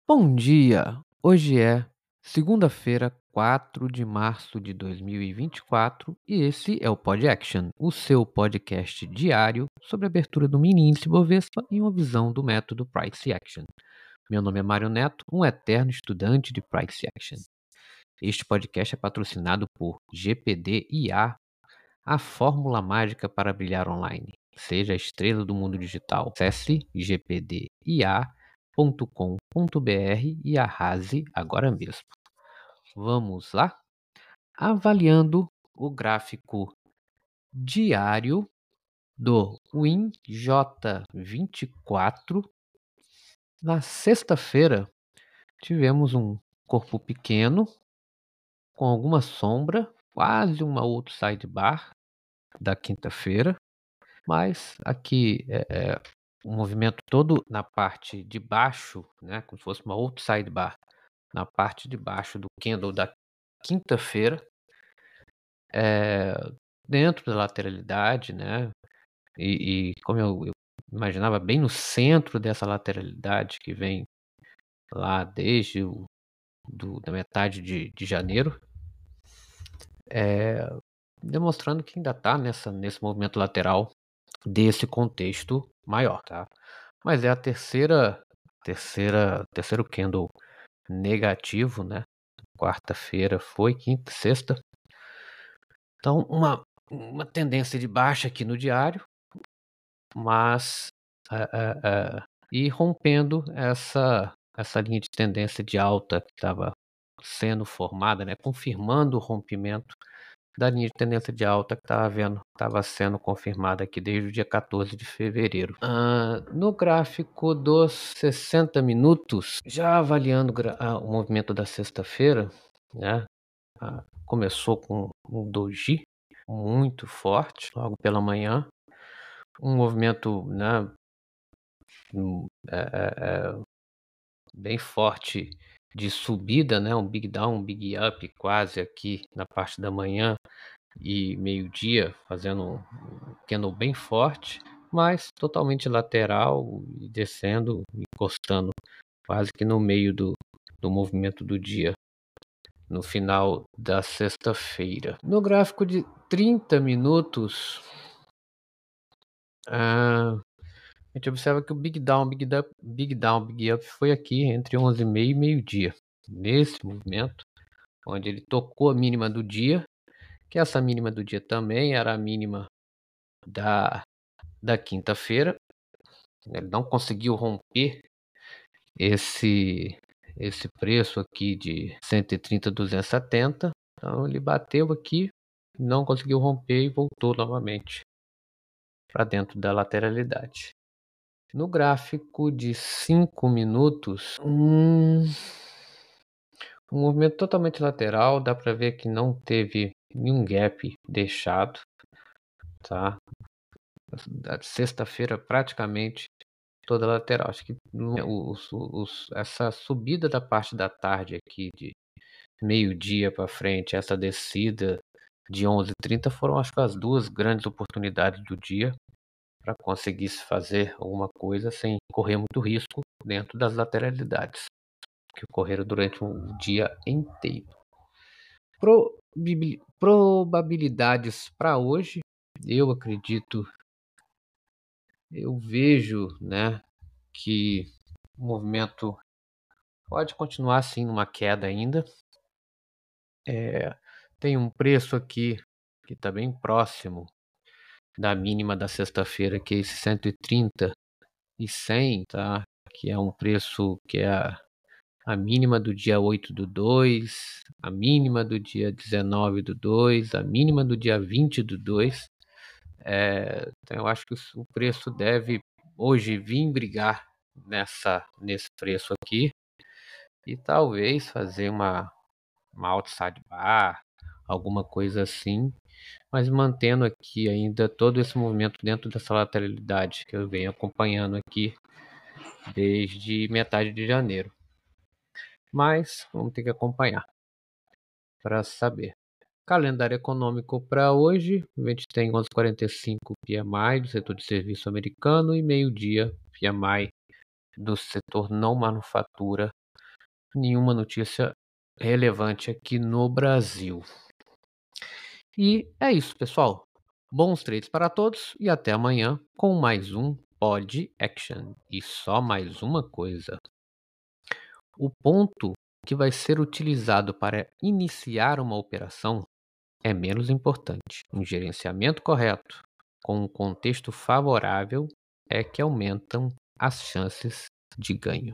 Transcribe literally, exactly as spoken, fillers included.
Bom dia! Hoje é segunda-feira, quatro de março de dois mil e vinte e quatro, e esse é o Pod Action, o seu podcast diário sobre a abertura do mini índice Bovespa e uma visão do método Price Action. Meu nome é Mário Neto, um eterno estudante de Price Action. Este podcast é patrocinado por G P D I A, a fórmula mágica para brilhar online. Seja a estrela do mundo digital. Acesse g p d i a ponto com ponto b r e arrase agora mesmo. Vamos lá? Avaliando o gráfico diário do Win J vinte e quatro. Na sexta-feira, tivemos um corpo pequeno, com alguma sombra, quase uma outside bar da quinta-feira, mas aqui é, é o movimento todo na parte de baixo, né, como se fosse uma outside bar, na parte de baixo do candle da quinta-feira, é, dentro da lateralidade, né, e, e como eu, eu imaginava, bem no centro dessa lateralidade que vem lá desde o, do, da metade de, de janeiro, é, demonstrando que ainda está nesse movimento lateral desse contexto maior, tá? Mas é a terceira, terceira, terceiro candle negativo, né? Quarta-feira foi, quinta, sexta. Então, uma, uma tendência de baixa aqui no diário, mas é, é, é, e rompendo essa, essa linha de tendência de alta que estava sendo formada, né? Confirmando o rompimento da linha de tendência de alta que estava vendo, estava sendo confirmada aqui desde o dia quatorze de fevereiro. Ah, no gráfico dos sessenta minutos, já avaliando ah, o movimento da sexta-feira, né? Ah, começou com um doji muito forte logo pela manhã, um movimento, né, é, é, é, bem forte de subida, né, um big down, um big up quase aqui na parte da manhã e meio-dia, fazendo um candle bem forte, mas totalmente lateral e descendo, encostando quase que no meio do, do movimento do dia, no final da sexta-feira. No gráfico de trinta minutos, ah, a gente observa que o Big Down, Big Up, Big Down, Big Up foi aqui entre onze e meia e meio-dia, nesse movimento, onde ele tocou a mínima do dia, que essa mínima do dia também era a mínima da, da quinta-feira. Ele não conseguiu romper esse, esse preço aqui de cento e trinta, duzentos e setenta. Então ele bateu aqui, não conseguiu romper e voltou novamente para dentro da lateralidade. No gráfico de cinco minutos, um, um movimento totalmente lateral, dá para ver que não teve nenhum gap deixado, tá? Sexta-feira praticamente toda lateral. Acho que os, os, essa subida da parte da tarde aqui de meio-dia para frente, essa descida de onze e trinta foram, acho que, as duas grandes oportunidades do dia para conseguir fazer alguma coisa sem correr muito risco dentro das lateralidades que ocorreram durante o dia inteiro. Probabil- probabilidades para hoje, eu acredito, eu vejo, né, que o movimento pode continuar assim numa queda ainda. É, tem um preço aqui que está bem próximo da mínima da sexta-feira, que é esse cento e trinta e cem, tá? Que é um preço que é a, a mínima do dia oito do dois, a mínima do dia dezenove do dois, a mínima do dia vinte do dois. É, então eu acho que o preço deve hoje vir brigar nessa, nesse preço aqui e talvez fazer uma, uma outside bar, alguma coisa assim, mas mantendo aqui ainda todo esse movimento dentro dessa lateralidade que eu venho acompanhando aqui desde metade de janeiro. Mas vamos ter que acompanhar para saber. Calendário econômico para hoje, a gente tem onze e quarenta e cinco P M I do setor de serviço americano e meio-dia P M I do setor não manufatura nenhuma notícia relevante aqui no Brasil. E é isso, pessoal. Bons trades para todos e até amanhã com mais um Pod Action. E só mais uma coisa. O ponto que vai ser utilizado para iniciar uma operação é menos importante. Um gerenciamento correto, com um contexto favorável, é que aumentam as chances de ganho.